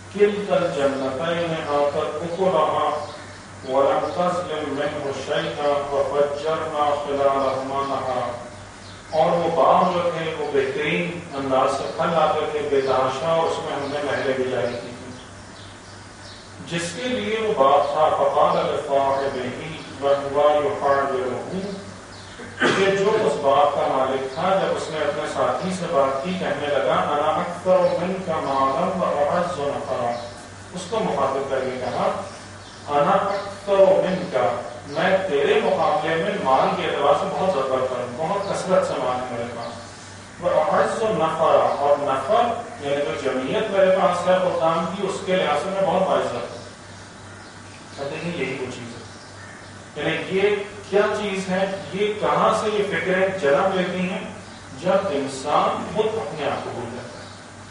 كلتا الجنتين آتت أكلها ولم تظلم منه شيئا وفجرنا خلالهما نهرا. اور وہ باغ جو تھے وہ بہترین انداز سے پھل آتے تھے بے تحاشا، اور اس میں ہم نے نہریں گزاری کی تھی. جس کے لیے وہ باغ تھا فقال لصاحبه وهو يحاوره، کہ جو اس باغ کا مالک تھا جب اس نے اپنے ساتھی سے بات کی کہنے لگا انا اکثر منک مالا واعز نفرا. اس کو مخاطب کر کے کہا انا اکثر منک، میں تیرے مقابلے میں مال کے اعتبار سے بہت زیادہ ہوں، بہت کثرت سے مال ہے میرے پاس. واعز نفرا، اور نفر یعنی جو جمعیت میرے پاس ہے خدام کی، اس کے لحاظ سے میں بہت باعزت ہوں. دیکھیں یہی وہ چیز ہے، یعنی یہ کیا چیز ہے، یہ کہاں سے یہ فکریں جنم لیتی ہیں؟ جب انسان خود اپنے آپ کو بھول جاتا ہے.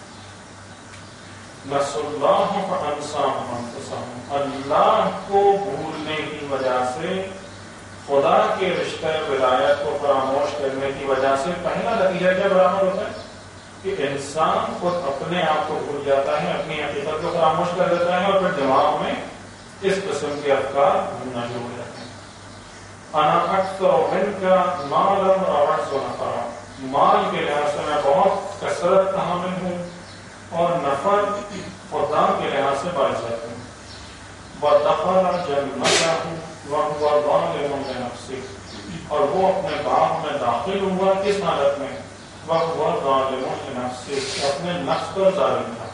نسوا اللہ فانساهم انفسهم، اللہ کو بھولنے کی وجہ سے، خدا کے رشتہ ولایت کو فراموش کرنے کی وجہ سے پہلا نتیجہ کیا برآمد ہوتا ہے کہ انسان خود اپنے آپ کو بھول جاتا ہے، اپنی حقیقت کو فراموش کر دیتا ہے، اور پھر دماغ میں اس قسم کے افکار گھومنا شروع ہو جاتے ہیں. انا اکثر منک مالا واعز نفرا، مال کے لحاظ سے میں بہت کثرت کا حامل ہوں، اور نفر خدام کے لحاظ سے باعزت ہوں. ودخل جنته وهو ظالم لنفسه، اور وہ اپنے باغ میں داخل ہوا کس حالت میں؟ وهو ظالم لنفسه، اپنے نفس پر ظالم تھا.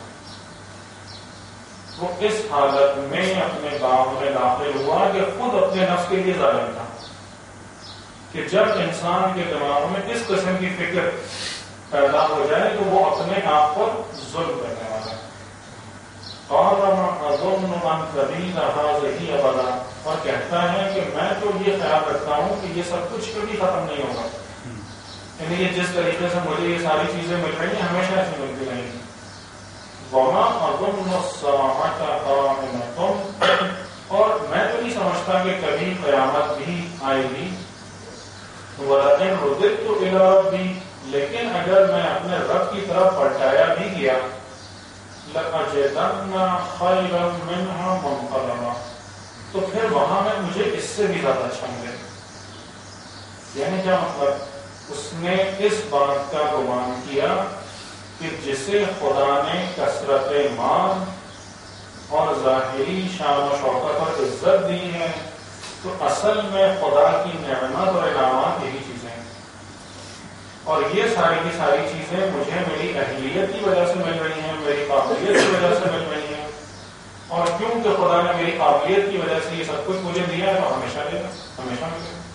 وہ اس حالت میں اپنے باغ میں داخل ہوا کہ خود اپنے نفس کے لیے ظالم تھا. کہ جب انسان کے دماغ میں اس قسم کی فکر پیدا ہو جائے تو وہ اپنے آپ پر ظلم کرنے والا ہے. قال ما اظن ان تبید هذه ابدا، اور کہتا ہے کہ میں تو یہ خیال رکھتا ہوں کہ یہ سب کچھ کبھی ختم نہیں ہوگا. یعنی یہ جس طریقے سے مجھے یہ ساری چیزیں مل رہی ہیں ہمیشہ ایسی ملتی رہیں گی. وما اظن الساعة قائمة، اور میں تو نہیں سمجھتا کہ کبھی قیامت بھی آئے گی. ولئن رددت إلى ربي، لیکن اگر میں اپنے رب کی طرف پلٹایا بھی گیا لأجدن خيرا منها منقلبا، تو پھر وہاں میں مجھے اس سے بھی زیادہ اچھا ملے. یعنی کیا مطلب؟ اس نے اس بات کا گمان کیا کہ جسے خدا نے کثرت مال اور ظاہری شان و شوکت اور عزت دی ہے، تو اصل میں خدا کی نعمت اور انعامات یہی چیزیں ہیں، اور یہ ساری کی ساری چیزیں مجھے میری اہلیت کی وجہ سے مل رہی ہیں، میری قابلیت کی وجہ سے مل رہی ہیں، اور کیونکہ خدا نے میری قابلیت کی وجہ سے یہ سب کچھ مجھے دیا ہے تو ہمیشہ لے گا، ہمیشہ ملے گا.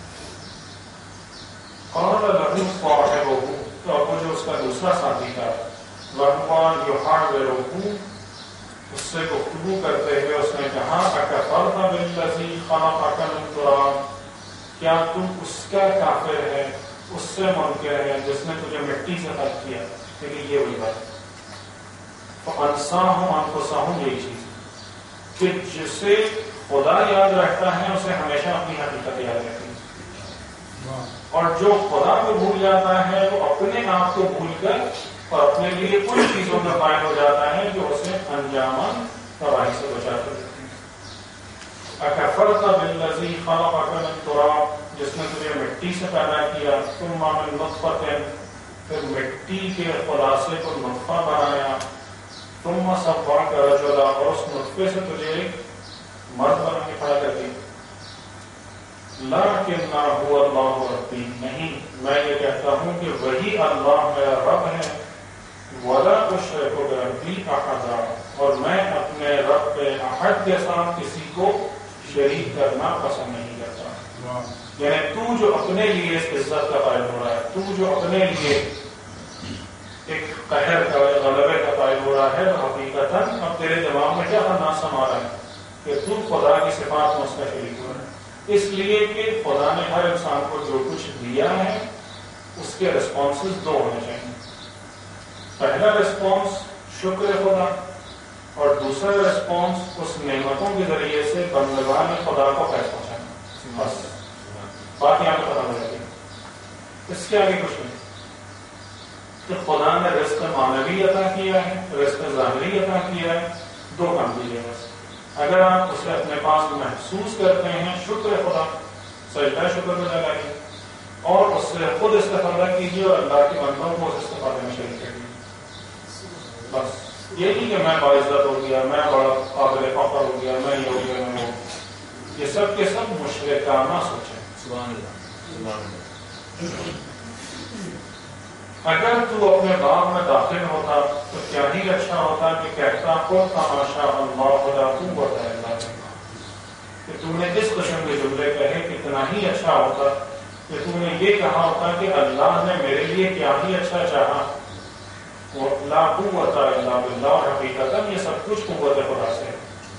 قال له صاحبه، تو اب جو اس کا دوسرا ساتھی تھا، وهو يحاوره، اس سے گفتگو کرتے ہوئے اس نے کہا اکفرت بالذی خلقک من تراب، کیا تو اس کا کافر ہے، اس سے منکر ہے جس نے تجھے مٹی سے خلق کیا. لیکن یہ وہی بات فانساهم انفسهم، یہی چیز کہ جسے خدا یاد رکھتا ہے اسے ہمیشہ اپنی حقیقت یاد رکھتی ہے، اور جو خدا کو بھول جاتا ہے وہ اپنے آپ کو بھول کر اور اپنے لیے کچھ چیزوں میں قائل ہو جاتا ہے جو اسے انجاماً تباہی سے بچاتے رہتے ہیں. اکفرت بالذی خلقک من تراب، جس نے تجھے مٹی سے پیدا کیا، ثم من نطفۃ، پھر مٹی کے خلاصے کو نطفہ بنایا، ثم سواک رجلا، اور اس نطفے سے تجھے ایک مرد بنا کے کھڑا کر دیا. لیکن هو اللہ ربی، نہیں میں یہ کہتا ہوں کہ وہی اللہ میرا رب ہے. ولا اشرک بربی احدا، اور میں اپنے رب کے احد کے ساتھ کسی کو شریک کرنا پسند نہیں کرتا. یعنی تو جو اپنے لیے اس عزت کا قائل ہو رہا ہے، تو جو اپنے لیے ایک قہر کا غلبے کا قائل ہو رہا ہے، حقیقتاً اب تیرے دماغ میں کیا خنا سما رہا ہے کہ تو خدا کی صفات میں اس کا شریک ہو رہا ہے. اس لیے کہ خدا نے ہر انسان کو جو کچھ دیا ہے اس کے ریسپانسز دو ہونے چاہیے. پہلا ریسپانس شکر خدا، اور دوسرا ریسپانس اس نعمتوں کے ذریعے سے بندگان خدا کو فیض پہنچانا. بس بات یہاں پہ ختم ہو جاتی ہے، اس کے آگے کچھ نہیں. کہ خدا نے رزق معنوی عطا کیا ہے، رزق ظاہری عطا کیا ہے، دو کام کیجیے بس. اگر آپ اسے اپنے پاس محسوس کرتے ہیں شکر خدا، سجدہ شکر میں لگائیے اور اس سے خود استفادہ کیجیے اور اللہ کے بندوں کو اس استفادے میں شریک کریے. بس یہ نہیں کہ میں باعزت ہو گیا، میں بڑا قابل فخر ہو گیا، میں یہ ہو گیا، میں وہ. یہ سب کے سب مشرکانہ سوچیں. سبحان اللہ. اگر تو اپنے باغ میں داخل ہوتا تو کیا ہی اچھا ہوتا کہ کہتا قل ما شاء اللہ لا قوت الا باللہ، کہ تم نے اس قسم کے جملے کہے کتنا ہی اچھا ہوتا کہ تم نے یہ کہا ہوتا کہ اللہ نے میرے لیے کیا ہی اچھا چاہا. لا قوت الا باللہ، حقیقتاً یہ سب کچھ قوت خدا سے ہے.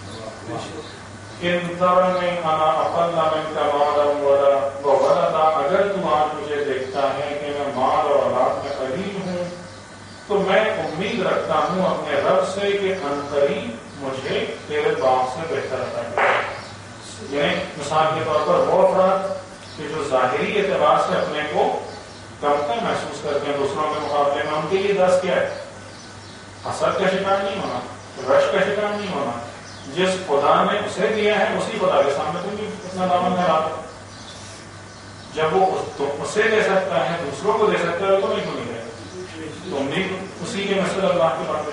ان ترنی انا اقل منک مالا وولدا، اگر تم آج مجھے دیکھتا ہے کہ میں مال اور اولاد میں قلیل ہوں تو میں امید رکھتا ہوں اپنے رب سے کہ عنقریب مجھے تیرے باغ سے بہتر عطا کرے. یعنی مثال کے طور پر وہ افراد کہ جو ظاہری اعتبار سے اپنے کو کمتر محسوس کرتے ہیں دوسروں کے مقابلے میں، ان کے لیے درس کیا ہے؟ حسد کا شکار نہیں ہونا، رش کا شکار نہیں ہونا. جس خدا نے اسے دیا ہے اسی خدا کے سامنے تم بھی اتنا دامن میں لاتے. جب وہ اسے دے سکتا ہے دوسروں کو دے سکتا ہے تو نہیں کیوں نہیں دے؟ تم بھی اسی کے مثل اللہ کے بات ہے.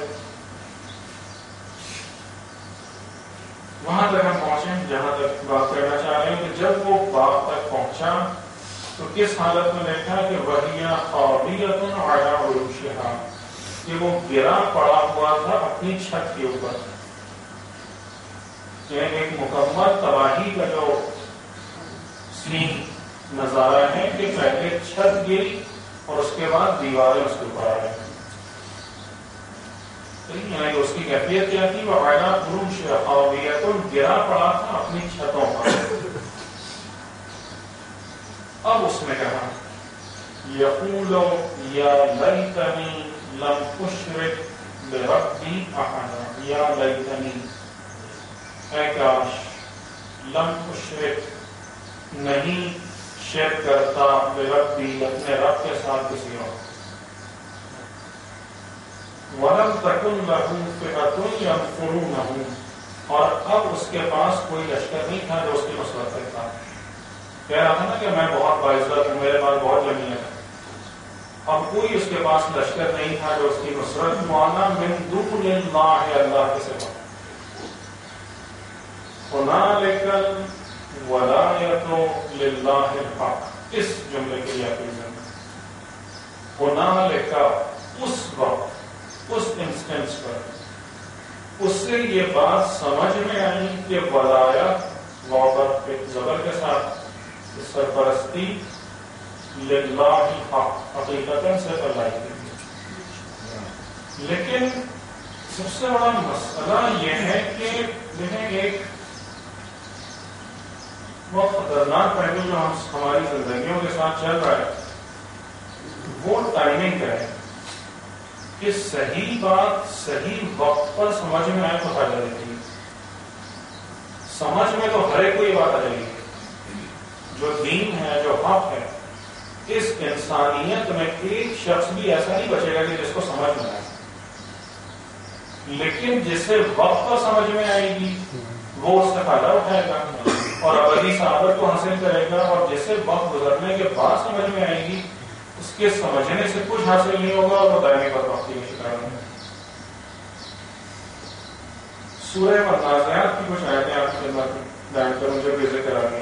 وہاں تک ہم پہنچے جہاں تک بات کرنا چاہ رہے ہیں کہ جب وہ باغ تک پہنچا تو کس حالت میں دیکھا کہ وَهِيَ خَاوِيَةٌ عَلَىٰ عُرُوشِهَا، کہ وہ گرا پڑا ہوا تھا اپنی چھت کے اوپر. ایک مکمل تباہی کا جو سین نظارہ ہے کہ پہلے چھت گری اور اس کے بعد دیواریں اس کے اوپر آ رہی. یعنی اس کی کیفیت کیا تھی؟ وہ عَلَىٰ عُرُوشِهَا خَاوِيَةٌ، گرا پڑا تھا اپنی چھتوں پر. اب اس نے کہا یقول یا لیتنی لم اشرک بربی احدا، یا لیتنی، اے کاش، لم اشرک، نہیں شرک کرتا، بربی، اپنے رب کے ساتھ کسی اور. ولم تکن لہ فئۃ ینصرونہ، اور اب اس کے پاس کوئی لشکر نہیں تھا جو اس کی نصرت کرتا. کہہ رہا تھا نا کہ میں بہت باعزت ہوں، میرے پاس بہت زمین ہے. اب کوئی اس کے پاس لشکر نہیں تھا جو اس کی نصرت. معنا من دون اللہ، اللہ کے سوا. هنالک الولایۃ للہ الحق، اس جملے کے لیے ہنالک، اس وقت، اس انسٹنس پر اس سے یہ بات سمجھ میں آئی کہ ولایت وابت زبر کے ساتھ سرپرستی للہ الحق، حقیقتاً سے اللہ کے لیے. لیکن سب سے بڑا مسئلہ یہ ہے کہ دیکھیں ایک بہت خطرناک پہلو جو ہماری زندگیوں کے ساتھ چل رہا ہے وہ ٹائمنگ کا ہے کہ صحیح بات صحیح وقت پر سمجھ میں آئے تو فائدہ دیتی ہے. سمجھ میں تو ہر ایک کو یہ بات آ جائے گی جو دین ہے، جو حق ہے. اس انسانیت میں ایک شخص بھی ایسا نہیں بچے گا کہ جس کو سمجھ میں آئے. لیکن جسے وقت پر سمجھ میں آئے گی وہ اس سے فائدہ اٹھائے گا اور ابدی سعادت کو حاصل کرے گا. اور جسے وقت گزرنے کے بعد سمجھ میں آئے گی اس کے سمجھنے سے کچھ حاصل نہیں ہوگا اور وہ دائمی بدبختی کا شکار ہوگا. سورہ والنازعات کی کچھ آیتیں آپ کی خدمت میں بیان کروں جب یہ ذکر آ گیا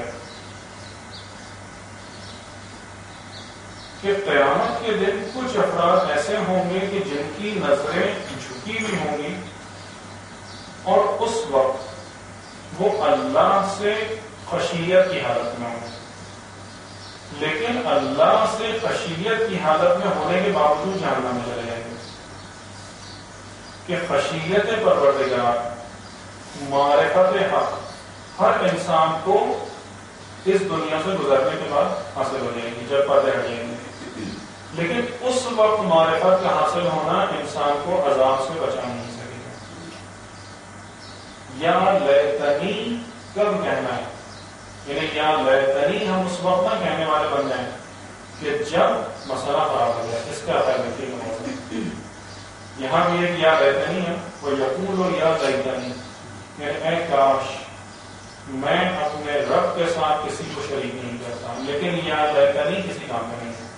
کہ قیامت کے دن کچھ افراد ایسے ہوں گے کہ جن کی نظریں جھکی ہوئی ہوں گی اور اس وقت وہ اللہ سے خشیت کی حالت میں ہوں گے. لیکن اللہ سے خشیت کی حالت میں ہونے کے باوجود جاننا میں چلے جائیں گے کہ خشیت پروردگار، معرفت حق ہر انسان کو اس دنیا سے گزرنے کے بعد حاصل ہو جائے گی جب پردے ہٹ جائیں گے. لیکن اس وقت معرفت کا حاصل ہونا انسان کو عذاب سے بچا نہیں سکے گا. یا لیتنی کب کہنا ہے؟ یعنی یا لیتنی ہم اس وقت نہ کہنے والے بن جائیں کہ جب مسئلہ خراب ہو جائے. اس کا خیال رکھیے گا. یہاں بھی ایک یا لیتنی ہے، وہ یقول و یا لیتنی، اے کاش میں اپنے رب کے ساتھ کسی کو شریک نہیں کرتا، لیکن یا لیتنی کسی کام میں نہیں ہے۔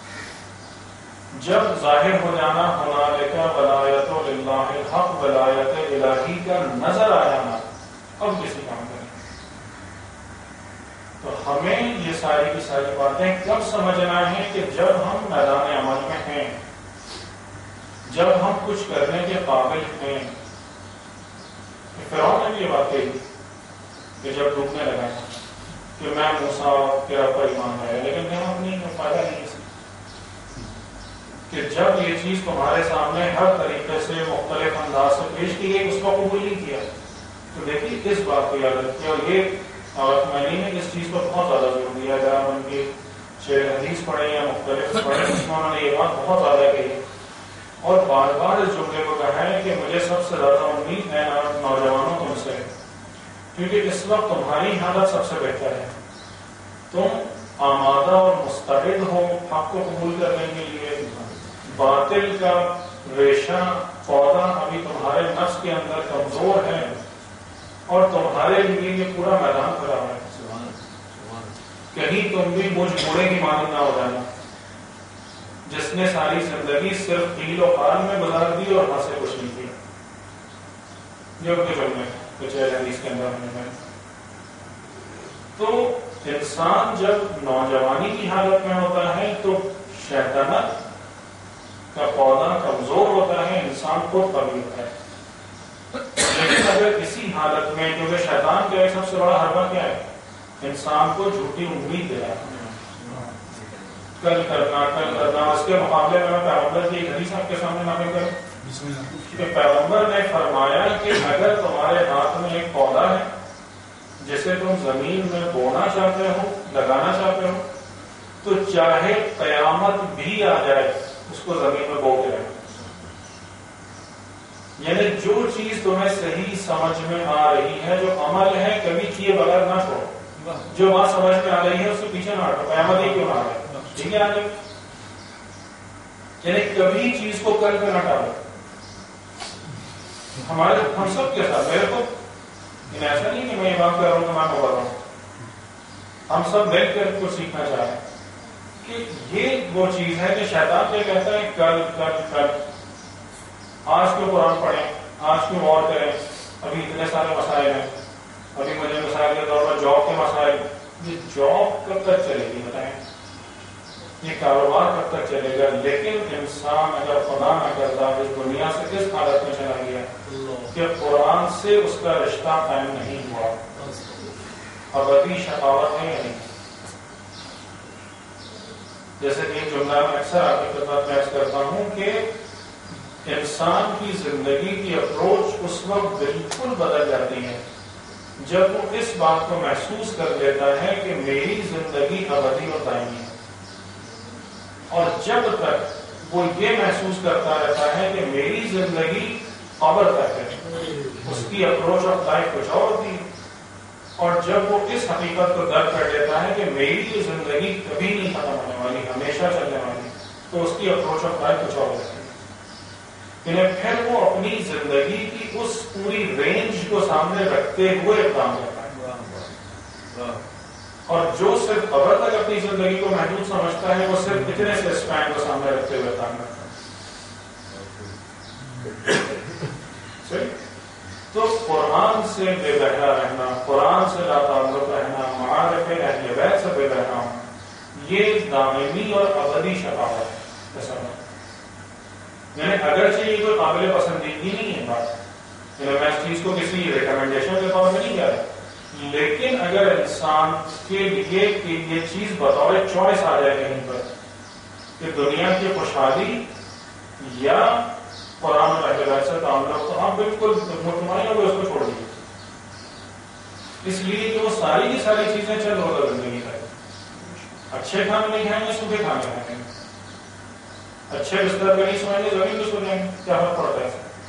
جب ظاہر ہو جانا ہنالک ولایت للہ الحق، ولایت الہی کا نظر آ جانا، اب کسی کام کا نہیں۔ تو ہمیں یہ ساری کی ساری باتیں کب سمجھنا ہے کہ جب ہم میدان عمل میں ہیں، جب ہم کچھ کرنے کے قابل ہیں۔ فرعون نے بھی یہ بات کہی کہ جب ڈوبنے لگا کہ میں موسیٰ کے رب پر ایمان لایا، لیکن میں اپنی فائدہ نہیں کہ جب یہ چیز تمہارے سامنے ہر طریقے سے مختلف انداز سے پیش کی گئی، اس کو قبول نہیں کیا۔ تو دیکھیے اس بات کو یاد رکھیے، اور یہ میں نے اس چیز پر بہت زیادہ زور دیا، اگر ہم ان کی شعر حدیث پڑھیں یا مختلف پڑھیں، اس میں انہوں نے یہ بات بہت زیادہ کہی اور بار بار اس جملے کو کہا ہے کہ مجھے سب سے زیادہ امید ہے نوجوانوں تم سے، کیونکہ اس وقت تمہاری حالت سب سے بہتر ہے، تم آمادہ اور مستعد ہو حق کو قبول کرنے کے لیے، باطل کا ریشہ پودا ابھی تمہارے نفس کے اندر کمزور ہے اور تمہارے لیے یہ پورا میدان کھڑا ہے، کہیں تم بھی مجھ بوڑھے کی مانند نہ ہو جانا جس نے ساری زندگی صرف قیل و قال میں گزار دی اور وہاں سے کچھ نہیں کیا، جو کچھ ہم نے کچھ حدیث کے اندر میں۔ تو انسان جب نوجوانی کی حالت میں ہوتا ہے تو شیطنت کا پودا کمزور ہوتا ہے، انسان خود قوی ہوتا ہے، لیکن اگر اسی حالت میں، کیونکہ شیطان کا ایک سب سے بڑا حربہ کیا ہے؟ انسان کو جھوٹی امید دے رہا ہے، کل کرنا، اس کے مقابلے میں پیغمبر کی ایک حدیث آپ کے سامنے نقل کروں کہ پیغمبر نے فرمایا کہ اگر تمہارے ہاتھ میں ایک پودا ہے جسے تم زمین میں بونا چاہتے ہو، لگانا چاہتے ہو، تو چاہے قیامت بھی آ جائے اس کو زمین میں بو کے رہے۔ یعنی جو چیز تمہیں صحیح سمجھ میں آ رہی ہے، جو عمل ہے، کبھی کیے بغیر نہ چھوڑو، جو بات سمجھ میں آ رہی ہے اس سے پیچھے نہ ہٹو، قیامت ہی کیوں نہ آ جائے، ٹھیک ہے آج، یعنی کبھی چیز کو کل پہ نہ ڈالو۔ ہم سب کے ساتھ، میرے کو ایسا نہیں کہ میں یہ بات کر رہا ہوں کہ میں بول رہا ہوں، ہم سب مل کر کو سیکھنا چاہ رہے ہیں کہ یہ وہ چیز ہے کہ شیطان یہ کہتا ہے کل کل کل، آج کیوں قرآن پڑھیں، آج کیوں غور کریں، ابھی اتنے سارے مسائل ہیں، ابھی مجھے مسائل کے طور پر جاب کے مسائل، یہ جاب کب تک چلے گی بتائیں، یہ کاروبار کب تک چلے گا؟ لیکن انسان اگر خدا نہ کرتا اس دنیا سے اس حالت میں چلا گیا کہ قرآن سے اس کا رشتہ قائم نہیں ہوا، ابدی شقاوت ہے یا نہیں؟ جیسے کہ ایک جملہ میں اکثر آپ کی خدمت میں عرض کرتا ہوں کہ انسان کی زندگی کی اپروچ اس وقت بالکل بدل جاتی ہے جب وہ اس بات کو محسوس کر لیتا ہے کہ میری زندگی ابدی اور دائمی ہے، اور جب تک وہ یہ محسوس کرتا رہتا ہے کہ میری زندگی قبر تک ہے، اس کی اپروچ آف لائف کچھ اور ہوتی ہے، اور جب وہ اس حقیقت کو درک کر لیتا ہے کہ میری زندگی کبھی نہیں ختم ہونے والی، ہمیشہ چلنے والی، تو اس کی اپروچ آف لائف کچھ اور ہوتی ہے، یعنی پھر وہ اپنی زندگی کی اس پوری رینج کو سامنے رکھتے ہوئے اقدام کرتا ہے، اور جو صرف قبر تک اپنی زندگی کو محدود سمجھتا ہے وہ صرف اتنے سے اسپین کو سامنے رکھتے ہوئے کام کرتا ہے۔ تو قرآن سے بے بہرا رہنا، قرآن سے لا تعلق رہنا، معارف اہل بیت سے بے بہرا ہونا، یہ دائمی اور ابدی شقاوت ہے۔ یعنی اگرچہ یہ کوئی قابل پسندیدگی نہیں ہے بات، یعنی میں اس چیز کو کسی ریکمنڈیشن کے طور پہ نہیں کہہ رہا، لیکن اگر انسان کے لیے کہ یہ چیز بطور چوائس آ جائے کہیں پر کہ دنیا کی خوشحالی یا قرآن اور اہل بیت سے تعلق، تو آپ بالکل مطمئن ہو کہ اس کو چھوڑ دیجیے، اس لیے کہ وہ ساری کی ساری چیزیں چل رہا زندگی ہے، اچھے کھانے نہیں کھائیں گے، سوکھے کھانے کھائیں گے، اچھے بستر پہ نہیں سوئیں گے، زمین پہ سو جائیں گے، کیا فرق پڑتا ہے؟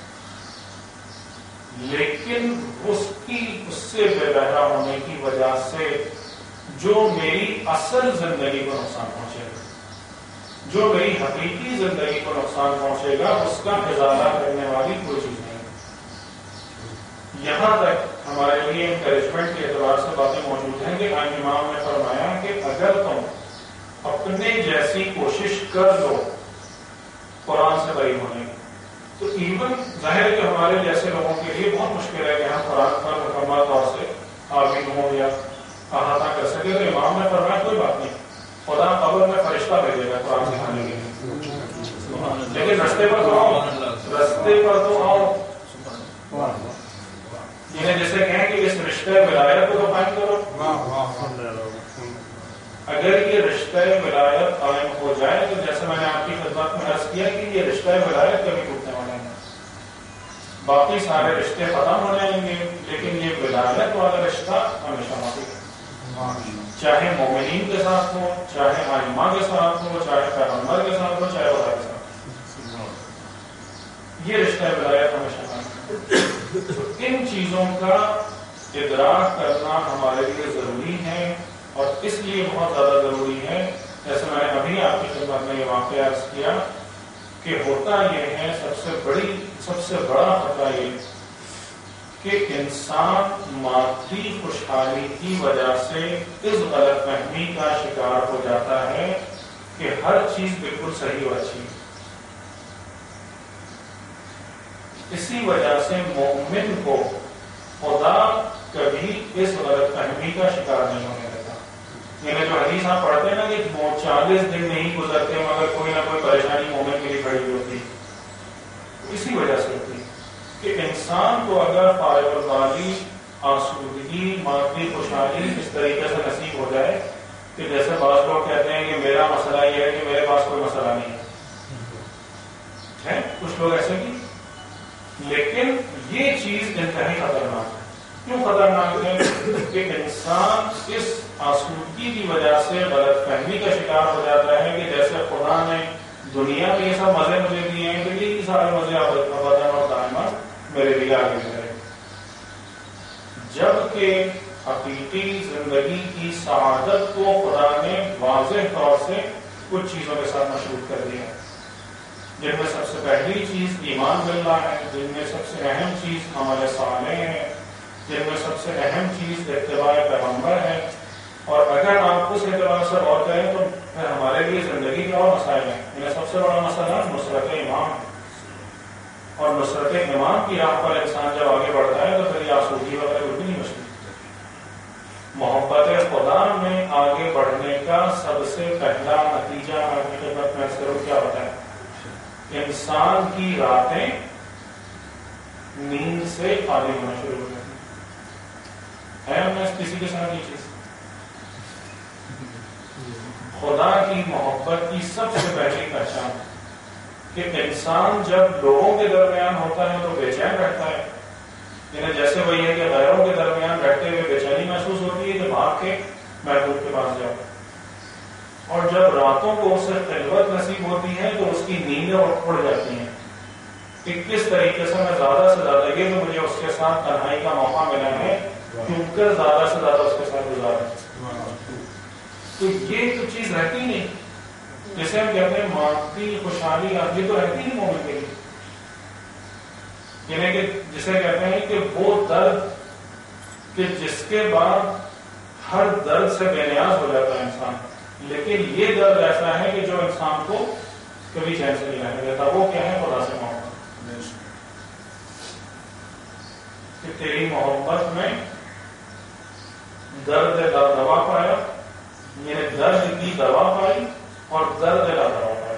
لیکن اس سے بے بہرا ہونے کی وجہ سے جو میری اصل زندگی کو نقصان پہنچے گا، جو میری حقیقی زندگی کو نقصان پہنچے گا اس کا ازالہ کرنے والی کوئی چیز نہیں. یہاں تک ہمارے لیے انکریجمنٹ کے اعتبار سے باتیں موجود ہیں کہ امام نے فرمایا کہ اگر تم اپنے جیسی کوشش کر لو قرآن سے بری ہونے کی تو ایون ظاہر ہے کہ ہمارے جیسے لوگوں کے لیے بہت مشکل ہے کہ ہم قرآن پر مکمل طور سے عابد ہوں یا احاطہ کر سکے. تو امام نے فرمایا کوئی بات نہیں, خدا قبر میں فرشتہ بھیجے گا قرآن سکھانے کے لیے, لیکن رستے پر تو آؤ, رستے پر تو آؤ. انہیں جیسے کہیں کہ اس رشتہ ولایت کو تو قائم کرو. اگر یہ رشتہ ولایت قائم ہو جائے تو جیسے میں نے آپ کی خدمت میں عرض کیا کہ یہ رشتہ ولایت کبھی ٹوٹنے والا نہیں, باقی سارے رشتے ختم ہو جائیں گے لیکن یہ ولایت والا رشتہ ہمیشہ باقی ہے, چاہے مومنین کے ساتھ ہو, چاہے ائمہ کے ساتھ ہو, چاہے پیغمبر کے ساتھ ہو, چاہے خدا کے ساتھ ہو, یہ رشتہ ولایت ہمیشہ باقی ہے. ان چیزوں کا ادراک کرنا ہمارے لیے ضروری ہے اور اس لیے بہت زیادہ ضروری ہے. جیسے میں نے ابھی آپ کی خدمت میں یہ واقعہ عرض کیا کہ ہوتا یہ ہے سب سے بڑا خطرہ یہ کہ انسان مادی خوشحالی کی وجہ سے اس غلط فہمی کا شکار ہو جاتا ہے کہ ہر چیز بالکل صحیح اور اچھی. اسی وجہ سے مومن کو خدا کبھی اس غلط فہمی کا شکار نہیں ہونے دیتا. یعنی جو حدیث آپ پڑھتے ہیں نا کہ 40 دن نہیں گزرتے مگر کوئی نہ کوئی پریشانی مومن کے لیے کھڑی ہوتی, اسی وجہ سے ہوتی کہ انسان کو اگر فارغ البالی, آسودگی, مادی خوشحالی اس طریقے سے نصیب ہو جائے کہ جیسے بعض لوگ کہتے ہیں کہ میرا مسئلہ یہ ہے کہ میرے پاس کوئی مسئلہ نہیں ہے, کچھ لوگ ایسے بھی, لیکن یہ چیز انتہائی خطرناک ہے. کیوں خطرناک ہے کہ انسان اس آسودگی کی وجہ سے غلط فہمی کا شکار ہو جاتا ہے کہ جیسے خدا نے دنیا میں یہ سب مزے مجھے دیے ہیں تو یہ سارے مزے ابداً اور دائماً میرے لیے آگے کرے, جبکہ حقیقی زندگی کی سعادت کو خدا نے واضح طور سے کچھ چیزوں کے ساتھ مشروط کر دیا ہے, جن میں سب سے پہلی چیز ایمان باللہ ہے, جن میں سب سے اہم چیز عمل صالح ہے, جن میں سب سے اہم چیز اتباع پیغمبر ہے. اور اگر آپ اس اعتبار سے غور کریں تو پھر ہمارے لیے زندگی کے اور مسائل ہیں. انہیں سب سے بڑا مسئلہ نصرت امام ہے, اور نصرت امام کی راہ پر انسان جب آگے بڑھتا ہے تو پھر یہ آسودگی وغیرہ کچھ بھی نہیں بچتی. محبت خدا میں آگے بڑھنے کا سب سے پہلا نتیجہ آپ کی خدمت میں ضرور کیا ہوتا ہے, انسان کی راتیں نیند سے خالی ہونا شروع ہو جاتی ہے. ہم نے کسی کے ساتھ یہ چیز خدا کی محبت کی سب سے پہلی پہچان کہ انسان جب لوگوں کے درمیان ہوتا ہے تو بے چین رہتا ہے. یعنی جیسے وہی ہے کہ غیروں کے درمیان رہتے ہوئے بے چینی محسوس ہوتی ہے کہ بھاگ کے محبوب کے پاس جاؤ, اور جب راتوں کو اسے خلوت نصیب ہوتی ہے تو اس کی نیندیں اڑ جاتی ہیں کہ کس طریقے سے میں زیادہ سے زیادہ, یہ تو مجھے اس کے ساتھ تنہائی کا موقع ملا ہے کیوں کر زیادہ سے زیادہ اس کے ساتھ گزارا. تو یہ تو چیز رہتی نہیں, جیسے ہم کہتے ہیں مادی خوشحالی یہ تو رہتی نہیں مومن کے لیے. یعنی کہ جسے کہتے ہیں کہ وہ درد کہ جس کے بعد ہر درد سے بے نیاز ہو جاتا ہے انسان, لیکن یہ درد ایسا ہے کہ جو انسان کو کبھی چین سے نہیں رہنے دیتا. وہ کیا ہے, خدا سے محبت, کہ تیری محبت میں درد دوا پایا, یعنی درد کی دوا پائی اور درد کا دوا پایا.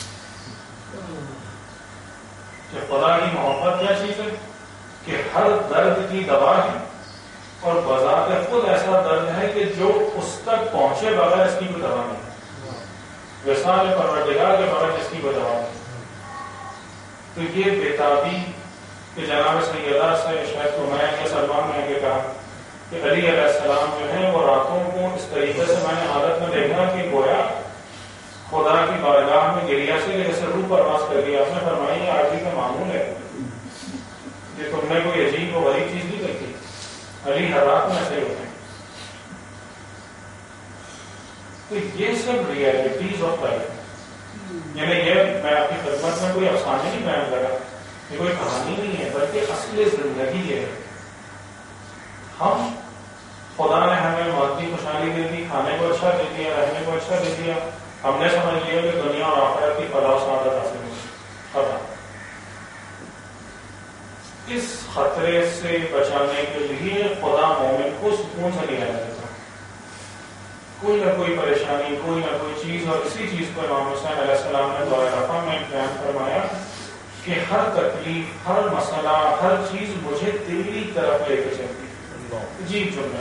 کہ خدا کی محبت کیا چیز ہے کہ ہر درد کی دوا ہے, اور بذات خود ایسا درد ہے کہ جو اس تک پہنچے بغیر اس کی کوئی دوا نہیں, وصال پروردگار کے بغیر اس کی کوئی دوا نہیں. تو یہ بےتابی کہ جناب سیدہ سے شاید تو میں یا سلمان نے کہ کہا کہ علی علیہ السلام جو ہیں وہ راتوں کو اس طریقے سے میں نے حالت میں دیکھا کہ گویا خدا کی بارگاہ میں گریا سے جیسے روح پرواز کر گیا. آپ نے فرمائی آج بھی کا معمول ہے کہ تم نے کوئی عجیب و غریب چیز نہیں دیکھی, علی ہر رات میں ایسے ہوتے ہیں. تو یہ سب ریئلٹیز آف لائف, یعنی یہ میں آپ کی خدمت میں کوئی افسانے نہیں بیان کر رہا، یہ کوئی کہانی نہیں ہے، بلکہ اصل زندگی یہ ہے. ہم خدا نے ہمیں مادی خوشحالی دے دی، کھانے کو اچھا دے دیا، رہنے کو اچھا دے دیا، ہم نے سمجھ لیا کہ دنیا اور آخرت کی فلاح و سعادت حاصل ہوگی. خطا. اس خطرے سے بچانے کے لیے خدا مومن کو سکون سے نہیں رہنے دیتا. کوئی نہ کوئی پریشانی، کوئی نہ کوئی چیز، اور اسی چیز کو امام حسین علیہ السلام نے دعائے رفع میں بیان فرمایا کہ ہر تکلیف، ہر مسئلہ، ہر چیز مجھے تیری طرف لے کے چلتی ہے. جی جملہ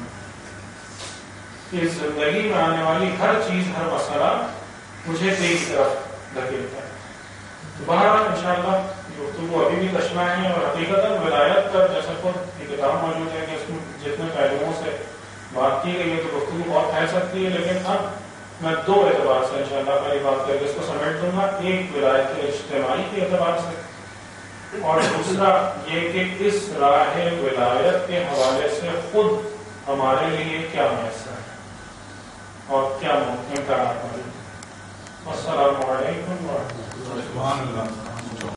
اس زندگی میں آنے والی ہر چیز، ہر مسئلہ مجھے تیری طرف دھکیلتا ہے. بہرحال انشاءاللہ گفتگو ابھی بھی تشنا ہے، اور حقیقتاً ولایت پر جیسا خود یہ کتاب موجود ہے کہ اس میں جتنے پہلوؤں سے بات کی گئی ہے تو گفتگو بہت پھیل سکتی ہے، لیکن اب میں دو اعتبار سے انشاءاللہ پہلی بات کر کے اس کو سمیٹ دوں گا. ایک ولایت کے اجتماعی کے اعتبار سے، اور دوسرا یہ کہ اس راہ ولایت کے حوالے سے خود ہمارے لیے کیا میسر ہے اور کیا امکانات موجود ہیں. السلام علیکم ورحمۃ اللہ.